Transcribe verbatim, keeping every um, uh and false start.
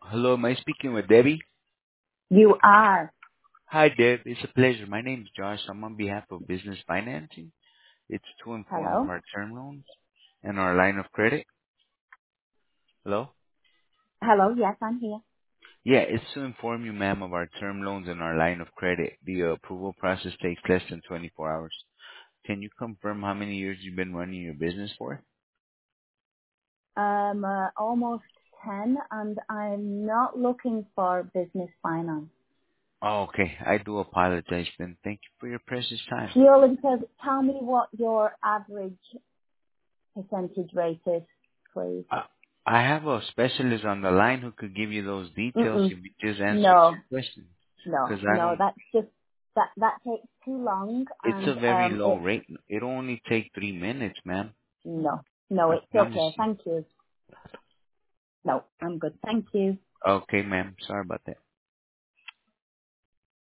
Hello, am I speaking with Debbie? You are. Hi, Deb. It's a pleasure. My name is Josh. I'm on behalf of Business Financing. It's to inform of Hello? our term loans and our line of credit. Hello? Hello, yes, I'm here. Yeah, it's to inform you, ma'am, of our term loans and our line of credit. The uh, approval process takes less than twenty-four hours. Can you confirm how many years you've been running your business for? Um, uh, almost ten, and I'm not looking for business finance. Oh, okay. I do apologize then. Thank you for your precious time. Purely because, tell me what your average percentage rate is, please. I I have a specialist on the line who could give you those details Mm-mm. if you just answer No, two questions. no, Because I no, don't. that's just, that, that takes too long, It's and, a very um, low it, rate. It'll only take three minutes, ma'am. no, no, I it's promise okay, you. thank you. No, I'm good, thank you. Okay, ma'am. Sorry about that.